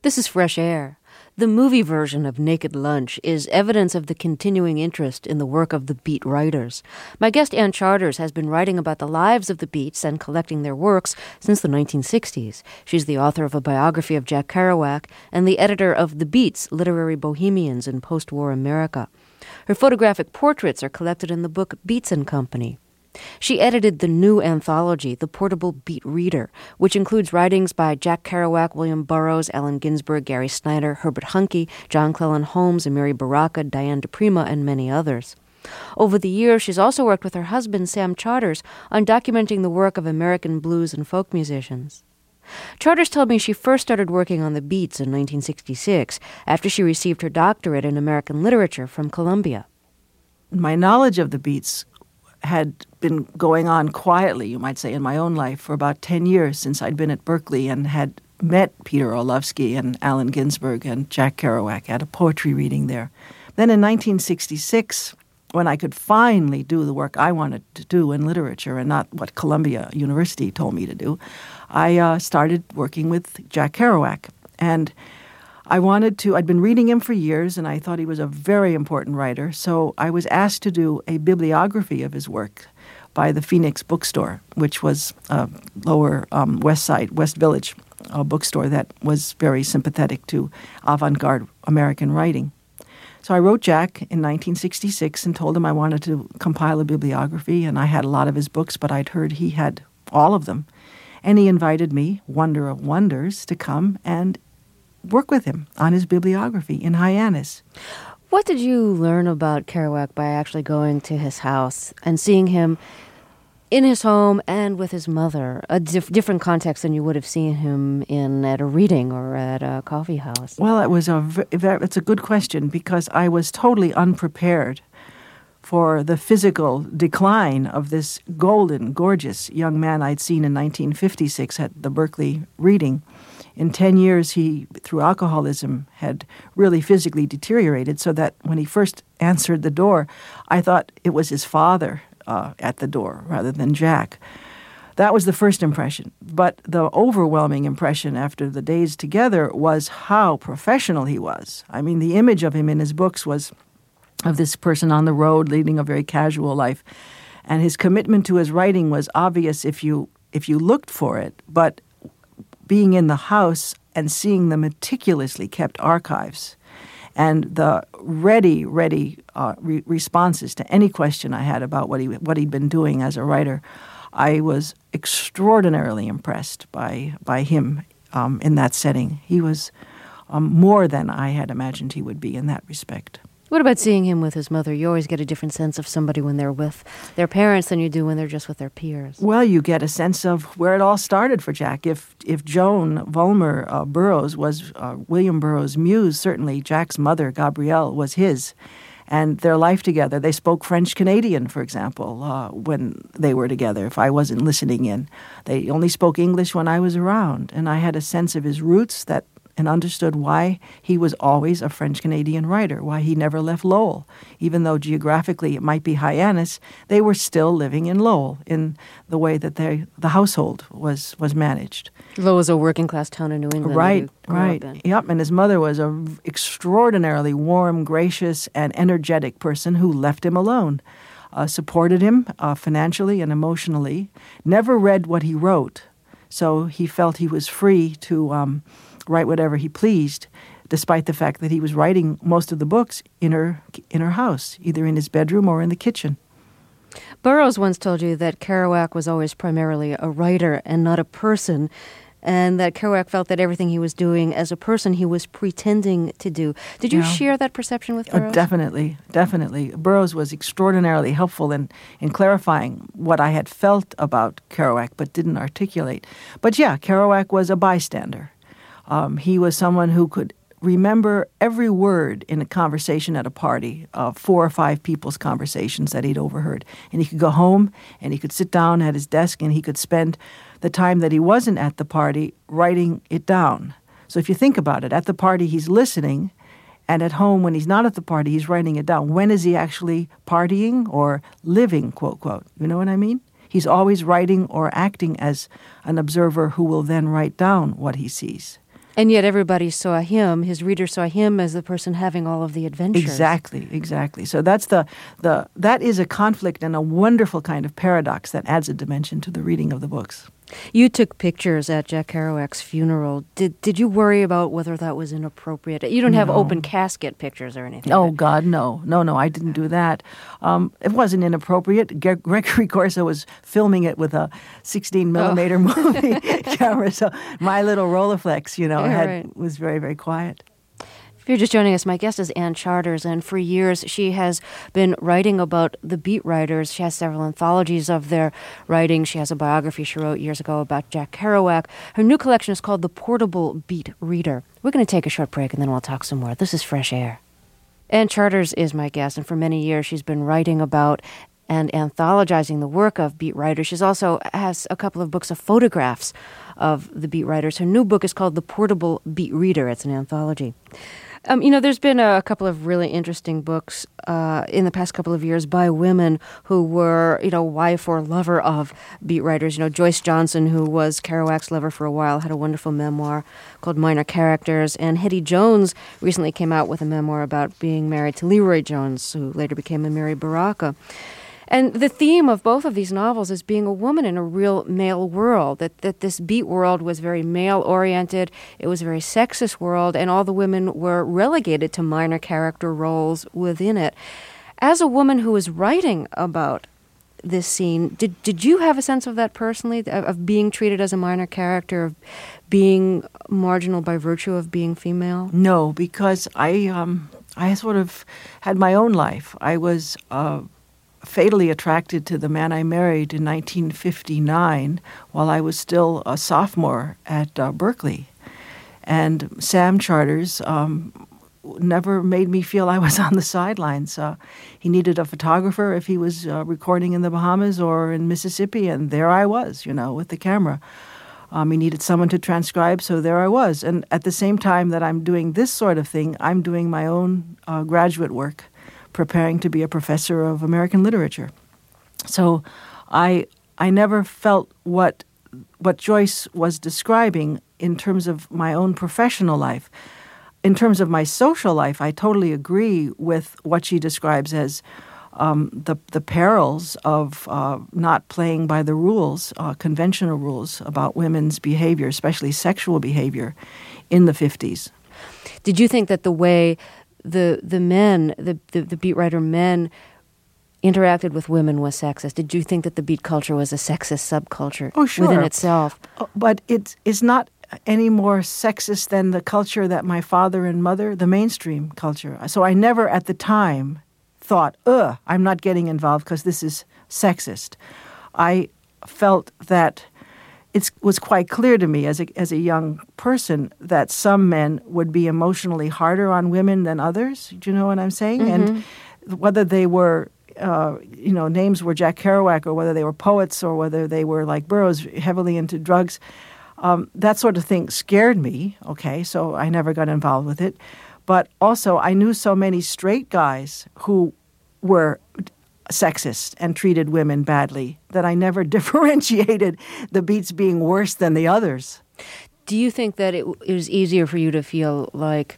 This is Fresh Air. The movie version of Naked Lunch is evidence of the continuing interest in the work of the Beat writers. My guest Ann Charters has been writing about the lives of the Beats and collecting their works since the 1960s. She's the author of a biography of Jack Kerouac and the editor of The Beats, Literary Bohemians in Post-War America. Her photographic portraits are collected in the book Beats and Company. She edited the new anthology, The Portable Beat Reader, which includes writings by Jack Kerouac, William Burroughs, Allen Ginsberg, Gary Snyder, Herbert Huncke, John Clellan Holmes, Amiri Baraka, Diane DePrima, and many others. Over the years, she's also worked with her husband, Sam Charters, on documenting the work of American blues and folk musicians. Charters told me she first started working on the Beats in 1966 after she received her doctorate in American literature from Columbia. My knowledge of the Beats had been going on quietly, you might say, in my own life for about 10 years since I'd been at Berkeley and had met Peter Orlovsky and Allen Ginsberg and Jack Kerouac at a poetry reading there. Then in 1966, when I could finally do the work I wanted to do in literature and not what Columbia University told me to do, I started working with Jack Kerouac. And I'd been reading him for years, and I thought he was a very important writer, so I was asked to do a bibliography of his work by the Phoenix Bookstore, which was a lower West Village bookstore that was very sympathetic to avant-garde American writing. So I wrote Jack in 1966 and told him I wanted to compile a bibliography, and I had a lot of his books, but I'd heard he had all of them. And he invited me, wonder of wonders, to come and work with him on his bibliography in Hyannis. What did you learn about Kerouac by actually going to his house and seeing him in his home and with his mother, a different context than you would have seen him in at a reading or at a coffee house? Well, it's a good question because I was totally unprepared for the physical decline of this golden, gorgeous young man I'd seen in 1956 at the Berkeley reading. In 10 years, he, through alcoholism, had really physically deteriorated so that when he first answered the door, I thought it was his father at the door rather than Jack. That was the first impression. But the overwhelming impression after the days together was how professional he was. I mean, the image of him in his books was of this person on the road leading a very casual life. And his commitment to his writing was obvious if you looked for it, but being in the house and seeing the meticulously kept archives and the ready responses to any question I had about what he'd been doing as a writer, I was extraordinarily impressed by him in that setting. He was more than I had imagined he would be in that respect. What about seeing him with his mother? You always get a different sense of somebody when they're with their parents than you do when they're just with their peers. Well, you get a sense of where it all started for Jack. If Joan Vollmer Burroughs was William Burroughs' muse, certainly Jack's mother, Gabrielle, was his. And their life together, they spoke French-Canadian, for example, when they were together, if I wasn't listening in. They only spoke English when I was around. And I had a sense of his roots and understood why he was always a French-Canadian writer, why he never left Lowell. Even though geographically it might be Hyannis, they were still living in Lowell in the way that the household was managed. Lowell was a working-class town in New England. Right. Yep, and his mother was an extraordinarily warm, gracious, and energetic person who left him alone, supported him financially and emotionally, never read what he wrote, so he felt he was free to write whatever he pleased, despite the fact that he was writing most of the books in her house, either in his bedroom or in the kitchen. Burroughs once told you that Kerouac was always primarily a writer and not a person, and that Kerouac felt that everything he was doing as a person he was pretending to do. Did you share that perception with Burroughs? Definitely. Burroughs was extraordinarily helpful in clarifying what I had felt about Kerouac but didn't articulate. But yeah, Kerouac was a bystander. He was someone who could remember every word in a conversation at a party, 4 or 5 people's conversations that he'd overheard. And he could go home and he could sit down at his desk and he could spend the time that he wasn't at the party writing it down. So if you think about it, at the party he's listening, and at home when he's not at the party he's writing it down. When is he actually partying or living, quote, quote? You know what I mean? He's always writing or acting as an observer who will then write down what he sees. And yet everybody saw him, his readers saw him as the person having all of the adventures. Exactly. So that is a conflict and a wonderful kind of paradox that adds a dimension to the reading of the books. You took pictures at Jack Kerouac's funeral. Did you worry about whether that was inappropriate? You don't have open casket pictures or anything. Oh, God, no. No, I didn't do that. It wasn't inappropriate. Gregory Corso was filming it with a 16-millimeter movie camera, so my little Rolleiflex, was very, very quiet. If you're just joining us, my guest is Ann Charters, and for years she has been writing about the beat writers. She has several anthologies of their writing. She has a biography she wrote years ago about Jack Kerouac. Her new collection is called The Portable Beat Reader. We're going to take a short break, and then we'll talk some more. This is Fresh Air. Ann Charters is my guest, and for many years she's been writing about and anthologizing the work of beat writers. She also has a couple of books of photographs of the beat writers. Her new book is called The Portable Beat Reader. It's an anthology. There's been a couple of really interesting books in the past couple of years by women who were, wife or lover of beat writers. Joyce Johnson, who was Kerouac's lover for a while, had a wonderful memoir called Minor Characters. And Hetty Jones recently came out with a memoir about being married to Leroy Jones, who later became Amiri Baraka. And the theme of both of these novels is being a woman in a real male world, that this beat world was very male-oriented, it was a very sexist world, and all the women were relegated to minor character roles within it. As a woman who is writing about this scene, did you have a sense of that personally, of being treated as a minor character, of being marginal by virtue of being female? No, because I sort of had my own life. I was fatally attracted to the man I married in 1959 while I was still a sophomore at Berkeley. And Sam Charters never made me feel I was on the sidelines. He needed a photographer if he was recording in the Bahamas or in Mississippi, and there I was, with the camera. He needed someone to transcribe, so there I was. And at the same time that I'm doing this sort of thing, I'm doing my own graduate work, preparing to be a professor of American literature. So I never felt what Joyce was describing in terms of my own professional life. In terms of my social life, I totally agree with what she describes as the perils of not playing by the rules, conventional rules about women's behavior, especially sexual behavior, in the 50s. Did you think that the way the men, the beat writer men, interacted with women was sexist? Did you think that the beat culture was a sexist subculture within itself? But it's not any more sexist than the culture that my father and mother, the mainstream culture. So I never at the time thought, I'm not getting involved because this is sexist. I felt that it was quite clear to me as a young person that some men would be emotionally harder on women than others. Do you know what I'm saying? Mm-hmm. And whether they were, names were Jack Kerouac, or whether they were poets, or whether they were like Burroughs, heavily into drugs, that sort of thing scared me. Okay, so I never got involved with it. But also, I knew so many straight guys who were sexist and treated women badly that I never differentiated the beats being worse than the others. Do you think that it was easier for you to feel like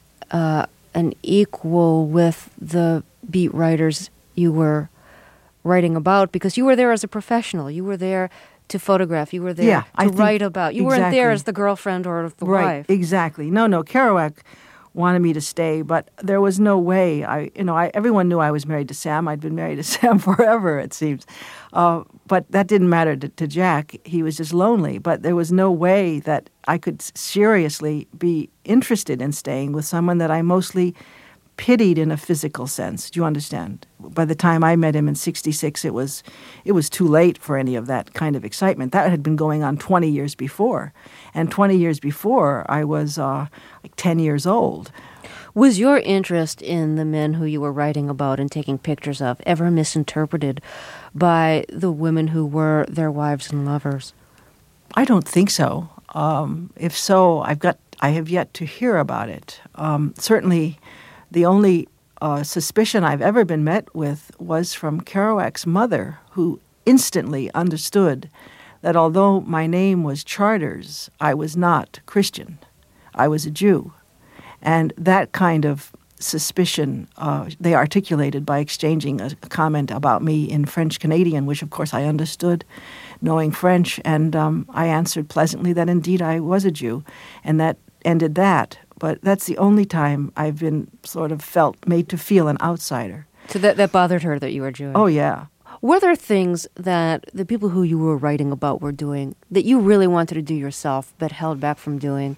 an equal with the beat writers you were writing about because you were there as a professional? You were there to photograph. You were there to write about. You weren't there as the girlfriend or the wife. Right, exactly. No, Kerouac wanted me to stay, but there was no way. Everyone knew I was married to Sam. I'd been married to Sam forever, it seems. But that didn't matter to Jack. He was just lonely. But there was no way that I could seriously be interested in staying with someone that I mostly pitied in a physical sense. Do you understand? By the time I met him in 1966, it was too late for any of that kind of excitement. That had been going on 20 years before. And 20 years before, I was like 10 years old. Was your interest in the men who you were writing about and taking pictures of ever misinterpreted by the women who were their wives and lovers? I don't think so. If so, I have yet to hear about it. Certainly, the only suspicion I've ever been met with was from Kerouac's mother, who instantly understood that although my name was Charters, I was not Christian. I was a Jew. And that kind of suspicion they articulated by exchanging a comment about me in French Canadian, which of course I understood, knowing French, and I answered pleasantly that indeed I was a Jew, and that ended that. But that's the only time I've been sort of made to feel an outsider. So that bothered her that you were Jewish? Oh, yeah. Were there things that the people who you were writing about were doing that you really wanted to do yourself but held back from doing?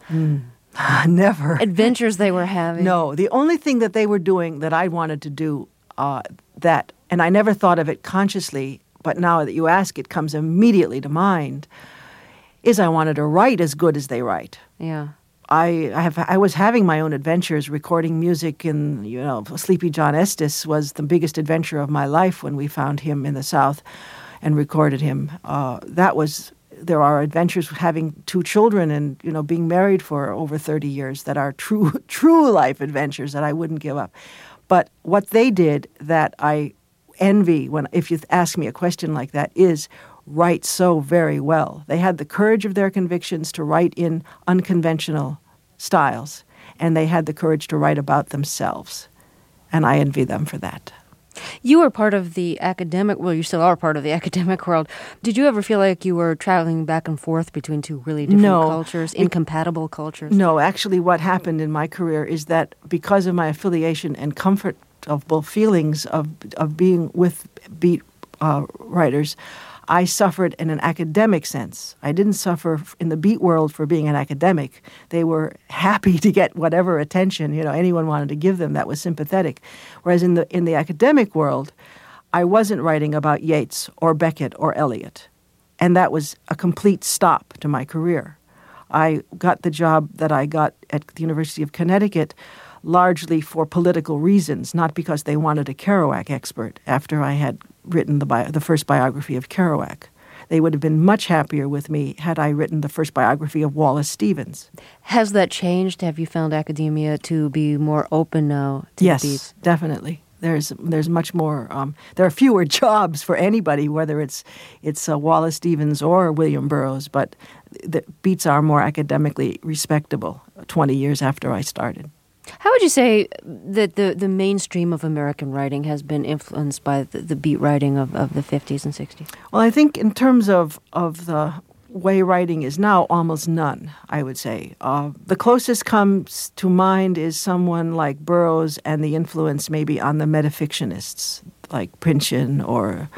Never. Adventures they were having? No. The only thing that they were doing that I wanted to do, and I never thought of it consciously, but now that you ask, it comes immediately to mind, is I wanted to write as good as they write. Yeah. I was having my own adventures, recording music, and Sleepy John Estes was the biggest adventure of my life when we found him in the South and recorded him. There are adventures having 2 children and being married for over 30 years that are true life adventures that I wouldn't give up. But what they did that I envy if you ask me a question like that is write so very well. They had the courage of their convictions to write in unconventional styles, and they had the courage to write about themselves. And I envy them for that. You were part of the academic, well, you still are part of the academic world. Did you ever feel like you were traveling back and forth between 2 really different cultures, incompatible cultures? No, actually what happened in my career is that because of my affiliation and comfortable feelings of being with beat writers, I suffered in an academic sense. I didn't suffer in the beat world for being an academic. They were happy to get whatever attention anyone wanted to give them that was sympathetic. Whereas in the academic world, I wasn't writing about Yeats or Beckett or Eliot. And that was a complete stop to my career. I got the job that I got at the University of Connecticut largely for political reasons, not because they wanted a Kerouac expert after I had written the first biography of Kerouac. They would have been much happier with me had I written the first biography of Wallace Stevens. Has that changed? Have you found academia to be more open now to the beats? Yes, definitely. There's much more. There are fewer jobs for anybody, whether it's Wallace Stevens or William Burroughs, but the beats are more academically respectable 20 years after I started. How would you say that the mainstream of American writing has been influenced by the beat writing of the 50s and 60s? Well, I think in terms of the way writing is now, almost none, I would say. The closest comes to mind is someone like Burroughs and the influence maybe on the metafictionists like Pynchon or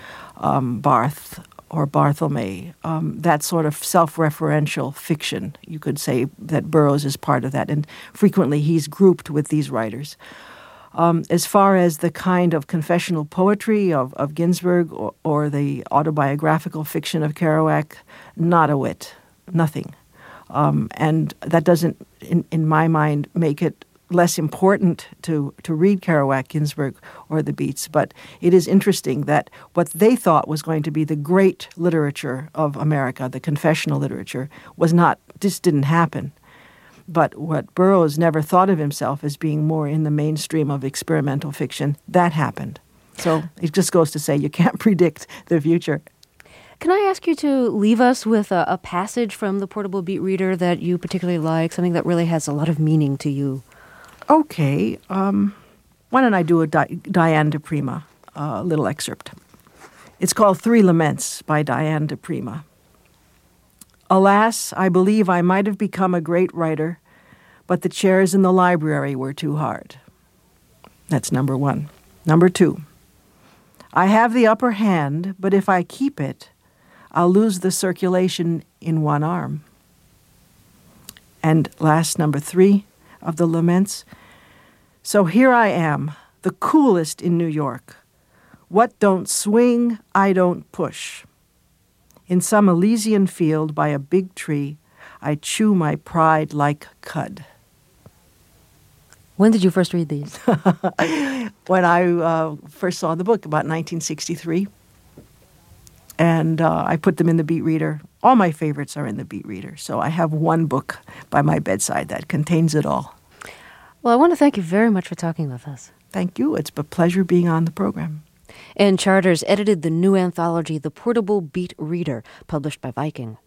Barth or Barthelme, that sort of self-referential fiction. You could say that Burroughs is part of that, and frequently he's grouped with these writers. As far as the kind of confessional poetry of Ginsberg or the autobiographical fiction of Kerouac, not a whit, nothing. And that doesn't, in my mind, make it less important to read Kerouac, Ginsberg, or the Beats, but it is interesting that what they thought was going to be the great literature of America, the confessional literature, just didn't happen. But what Burroughs never thought of himself as being more in the mainstream of experimental fiction, that happened. So it just goes to say you can't predict the future. Can I ask you to leave us with a passage from the Portable Beat Reader that you particularly like, something that really has a lot of meaning to you? Okay. Why don't I do a Diane de Prima, a little excerpt. It's called 3 Laments by Diane de Prima. Alas, I believe I might have become a great writer, but the chairs in the library were too hard. That's number 1. Number 2. I have the upper hand, but if I keep it, I'll lose the circulation in one arm. And last, number 3 of the laments. So here I am, the coolest in New York. What don't swing, I don't push. In some Elysian field by a big tree, I chew my pride like cud. When did you first read these? When I first saw the book, about 1963. And I put them in the Beat Reader. All my favorites are in the Beat Reader. So I have one book by my bedside that contains it all. Well, I want to thank you very much for talking with us. Thank you. It's a pleasure being on the program. Ann Charters edited the new anthology, The Portable Beat Reader, published by Viking.